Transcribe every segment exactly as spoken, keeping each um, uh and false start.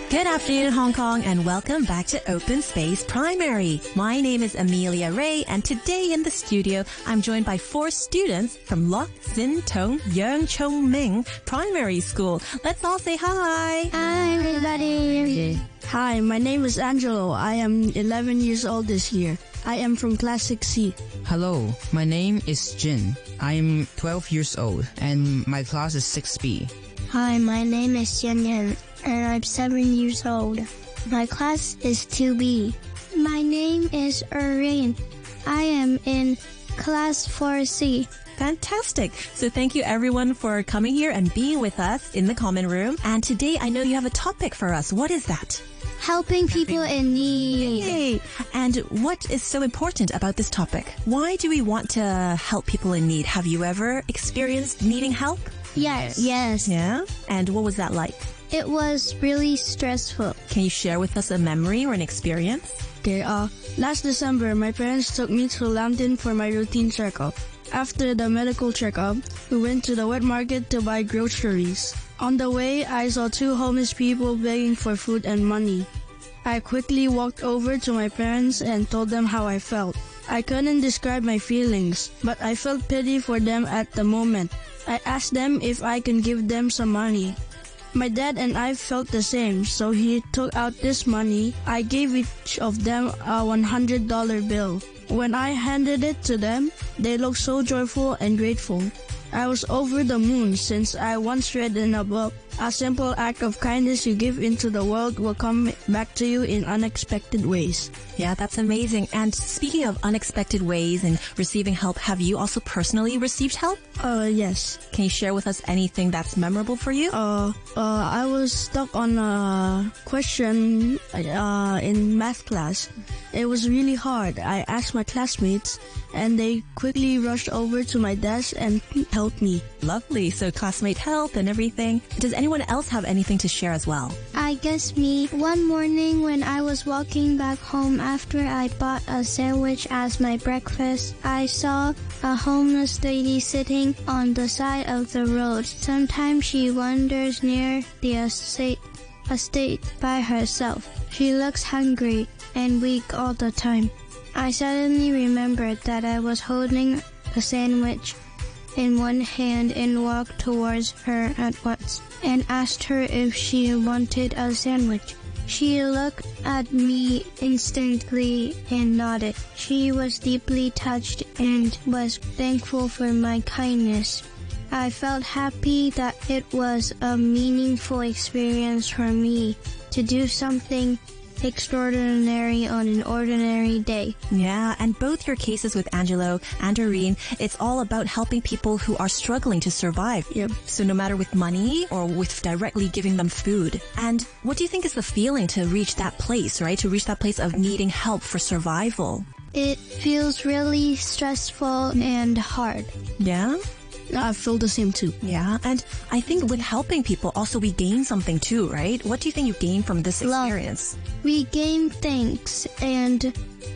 Good afternoon, Hong Kong, and welcome back to Open Space Primary. My name is Amelia Ray, and today in the studio, I'm joined by four students from Lok Sin Tong Yeung Chong Ming Primary School. Let's all say hi. Hi, everybody. Hi, my name is Angelo. I am eleven years old this year. I am from Class six C. Hello, my name is Jin. I'm twelve years old, and my class is six B. Hi, my name is Yan Yan, and I'm seven years old. My class is two B. My name is Irene. I am in Class four C. Fantastic. So thank you everyone for coming here and being with us in the common room. And today I know you have a topic for us. What is that? Helping people in need. Yay. And what is so important about this topic? Why do we want to help people in need? Have you ever experienced needing help? Yes. Yes. Yeah? And what was that like? It was really stressful. Can you share with us a memory or an experience? Okay, uh, last December, my parents took me to Lambton for my routine checkup. After the medical checkup, we went to the wet market to buy groceries. On the way, I saw two homeless people begging for food and money. I quickly walked over to my parents and told them how I felt. I couldn't describe my feelings, but I felt pity for them at the moment. I asked them if I can give them some money. My dad and I felt the same, so he took out this money. I gave each of them a one hundred dollar bill. When I handed it to them, they looked so joyful and grateful. I was over the moon since I once read in a book, a simple act of kindness you give into the world will come back to you in unexpected ways. Yeah, that's amazing. And speaking of unexpected ways and receiving help, have you also personally received help? Uh, yes. Can you share with us anything that's memorable for you? Uh, uh, I was stuck on a question uh, in math class. It was really hard. I asked my classmates, and they quickly rushed over to my desk and helped me. Lovely. So classmate help and everything. Does anyone else have anything to share as well? I guess me. One morning when I was walking back home after I bought a sandwich as my breakfast, I saw a homeless lady sitting on the side of the road. Sometimes she wanders near the estate, estate by herself. She looks hungry and weak all the time. I suddenly remembered that I was holding a sandwich in one hand and walked towards her at once and asked her if she wanted a sandwich. She looked at me instantly and nodded. She was deeply touched and was thankful for my kindness. I felt happy that it was a meaningful experience for me to do something extraordinary on an ordinary day. Yeah, and both your cases with Angelo and Doreen, it's all about helping people who are struggling to survive. Yep. So no matter with money or with directly giving them food. And what do you think is the feeling to reach that place, right? To reach that place of needing help for survival? It feels really stressful and hard. Yeah? I feel the same too. Yeah, and I think with helping people, also we gain something too, right? What do you think you gain from this experience? Love. We gain thanks and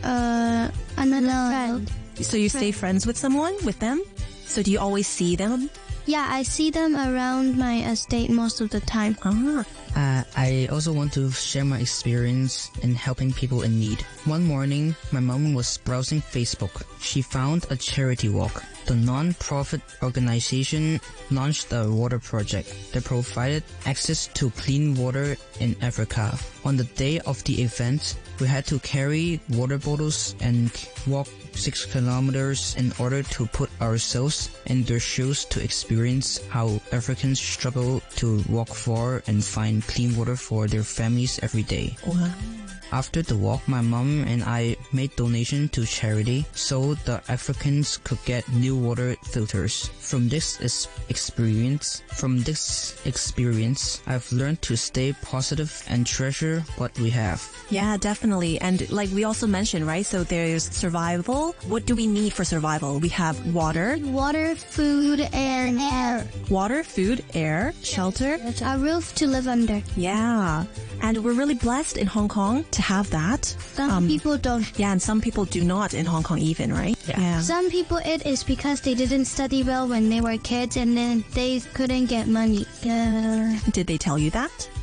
uh, another friend. So you stay friends with someone, with them? So do you always see them? Yeah, I see them around my estate most of the time. Ah. Uh, I also want to share my experience in helping people in need. One morning, my mom was browsing Facebook. She found a charity walk. The non-profit organization launched a water project that provided access to clean water in Africa. On the day of the event, we had to carry water bottles and walk six kilometers in order to put ourselves in their shoes to experience how Africans struggle to walk far and find clean water for their families every day. Wow. After the walk, my mom and I made donation to charity so the Africans could get new water filters. From this is experience, from this experience, I've learned to stay positive and treasure what we have. Yeah, definitely. And like we also mentioned, right? So there's survival. What do we need for survival? We have water. Water, food, and air. Water, food, air, shelter. A roof to live under. Yeah. And we're really blessed in Hong Kong to have that. Some um, people don't. Yeah, and some people do not in Hong Kong even, right? Yeah. yeah. Some people, it is because they didn't study well when they were kids and then they couldn't get money. Yeah. Did they tell you that?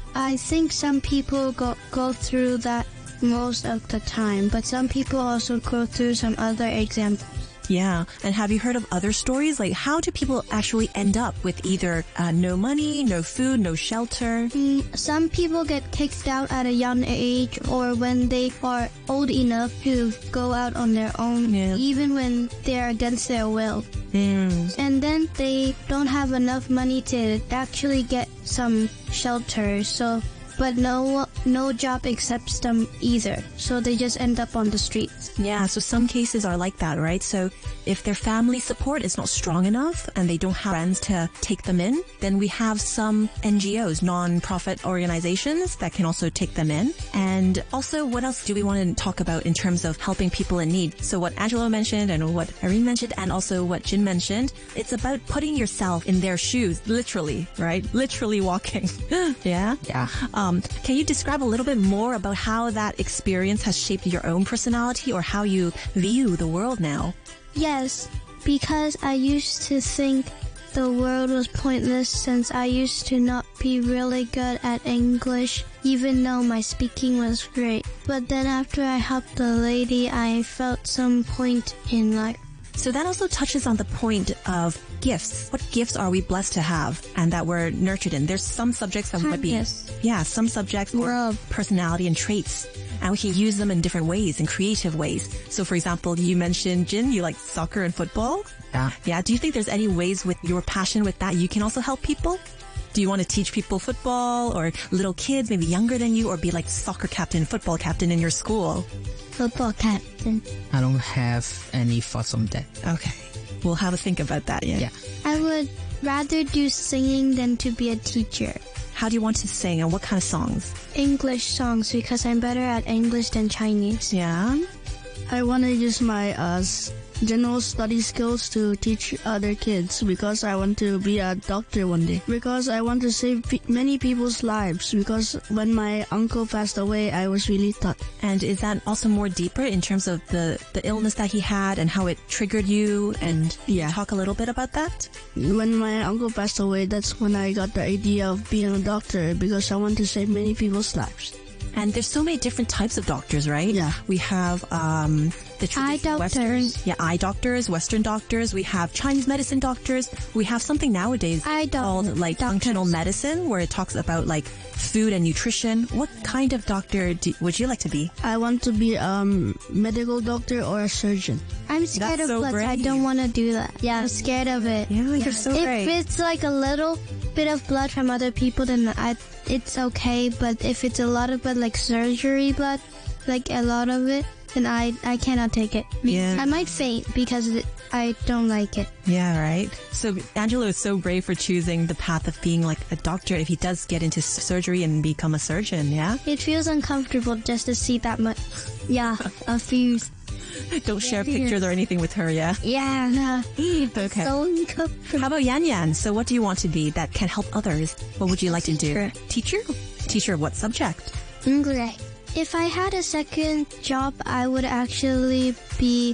I think some people go, go through that most of the time, but some people also go through some other examples. Yeah. And have you heard of other stories? Like, how do people actually end up with either uh, no money, no food, no shelter? Mm, some people get kicked out at a young age, or when they are old enough to go out on their own, yeah. even when they're against their will. Mm. And then they don't have enough money to actually get some shelter, so but no no job accepts them either. So they just end up on the streets. Yeah, so some cases are like that, right? So if their family support is not strong enough and they don't have friends to take them in, then we have some N G Os, non-profit organizations that can also take them in. And also, what else do we want to talk about in terms of helping people in need? So what Angelo mentioned and what Irene mentioned and also what Jin mentioned, it's about putting yourself in their shoes, literally, right? Literally walking. Yeah? Yeah. Um, can you describe a little bit more about how that experience has shaped your own personality or how you view the world now? Yes, because I used to think the world was pointless since I used to not be really good at English, even though my speaking was great. But then after I helped the lady, I felt some point in life. So that also touches on the point of gifts. What gifts are we blessed to have and that we're nurtured in? There's some subjects that might be, Kindness. yeah, some subjects or Love. personality and traits. And we can use them in different ways, in creative ways. So for example, you mentioned, Jin, you like soccer and football. Yeah. Yeah. Do you think there's any ways with your passion with that you can also help people? Do you want to teach people football or little kids, maybe younger than you, or be like soccer captain, football captain in your school? Football captain. I don't have any thoughts on that. Okay. We'll have a think about that. Yeah. Yeah. I would rather do singing than to be a teacher. How do you want to sing and what kind of songs? English songs, because I'm better at English than Chinese. Yeah. I want to use my uh, s- general study skills to teach other kids because I want to be a doctor one day. Because I want to save pe- many people's lives. Because when my uncle passed away, I was really touched. And is that also more deeper in terms of the, the illness that he had and how it triggered you? And Yeah. talk a little bit about that? When my uncle passed away, that's when I got the idea of being a doctor because I want to save many people's lives. And there's so many different types of doctors, right? Yeah. We have um, the traditional Eye Western, doctors. yeah, eye doctors, Western doctors. We have Chinese medicine doctors. We have something nowadays Eye doc- called like doctors. functional medicine, where it talks about like food and nutrition. What kind of doctor do, would you like to be? I want to be a um, medical doctor or a surgeon. I'm scared That's of so blood. I brave. don't want to do that. Yeah, I'm scared of it. Yeah, you're so if brave. it's like a little bit of blood from other people, then I, it's okay. But if it's a lot of blood, like surgery blood, like a lot of it, then I, I cannot take it. Yeah. I might faint because it, I don't like it. Yeah, right. So Angelo is so brave for choosing the path of being like a doctor if he does get into s- surgery and become a surgeon, yeah? It feels uncomfortable just to see that much. Yeah, a few. Don't share pictures or anything with her, yeah? Yeah, no. Okay. So uncomfortable. How about Yan Yan? So what do you want to be that can help others? What would you like to do? Teacher. Teacher of what subject? English. If I had a second job, I would actually be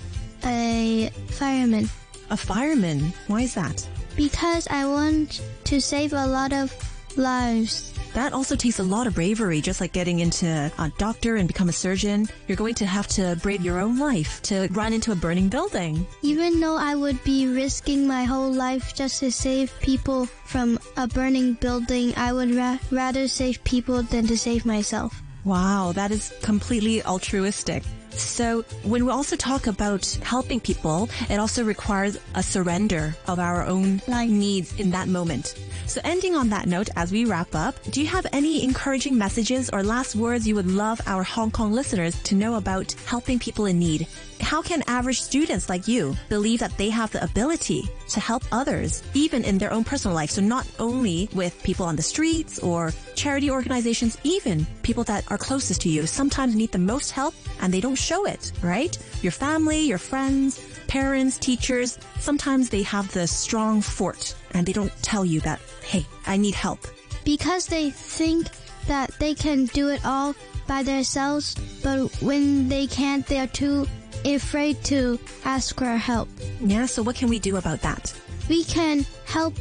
a fireman. A fireman. Why is that? Because I want to save a lot of lives. That also takes a lot of bravery, just like getting into a doctor and become a surgeon. You're going to have to brave your own life to run into a burning building. Even though I would be risking my whole life just to save people from a burning building, I would ra- rather save people than to save myself. Wow, that is completely altruistic. So when we also talk about helping people, it also requires a surrender of our own needs in that moment. So ending on that note, as we wrap up, do you have any encouraging messages or last words you would love our Hong Kong listeners to know about helping people in need? How can average students like you believe that they have the ability to help others, even in their own personal life? So not only with people on the streets or charity organizations, even people that are closest to you sometimes need the most help and they don't show it, right? Your family, your friends, parents, teachers, sometimes they have the strong fort and they don't tell you that, hey, I need help. Because they think that they can do it all by themselves, but when they can't, they're too afraid to ask for help. Yeah, so what can we do about that? We can help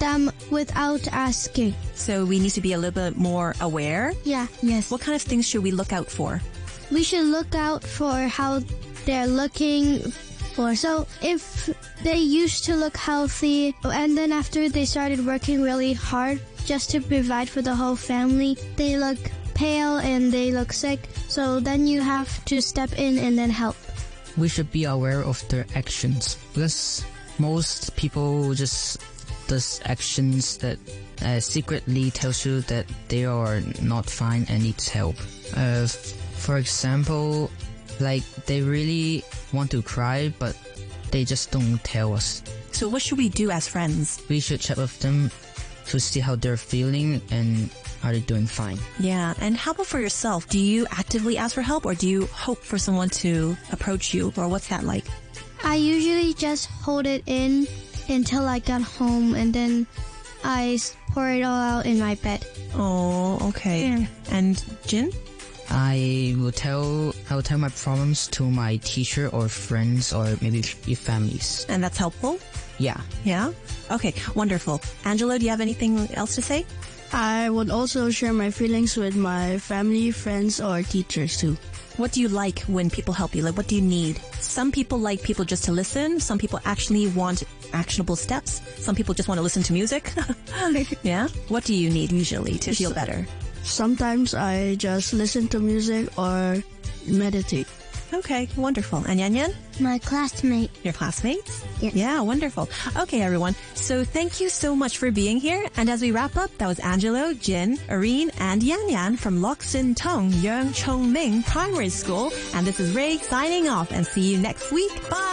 them without asking. So we need to be a little bit more aware. Yeah. Yes. What kind of things should we look out for? We should look out for how they're looking for. So if they used to look healthy and then after they started working really hard just to provide for the whole family, they look pale and they look sick. So then you have to step in and then help. We should be aware of their actions because most people just does actions that uh, secretly tells you that they are not fine and needs help. Uh, for example, like they really want to cry, but they just don't tell us. So what should we do as friends? We should chat with them to see how they're feeling and are they doing fine. Yeah. And how about for yourself? Do you actively ask for help or do you hope for someone to approach you, or what's that like? I usually just hold it in until I got home and then I pour it all out in my bed. Oh, okay. Yeah. And Jin? I will tell I will tell my problems to my teacher or friends or maybe your families. And that's helpful? Yeah. Yeah? Okay, wonderful. Angelo, do you have anything else to say? I would also share my feelings with my family, friends, or teachers too. What do you like when people help you? Like, what do you need? Some people like people just to listen. Some people actually want actionable steps. Some people just want to listen to music. Yeah? What do you need usually to feel better? Sometimes I just listen to music or meditate. Okay, wonderful. And Yan Yan? My classmate. Your classmates? Yes. Yeah, wonderful. Okay, everyone. So thank you so much for being here. And as we wrap up, that was Angelo, Jin, Irene, and Yan Yan from Lok Sin Tong Yeung Chong Ming Primary School. And this is Ray signing off and see you next week. Bye!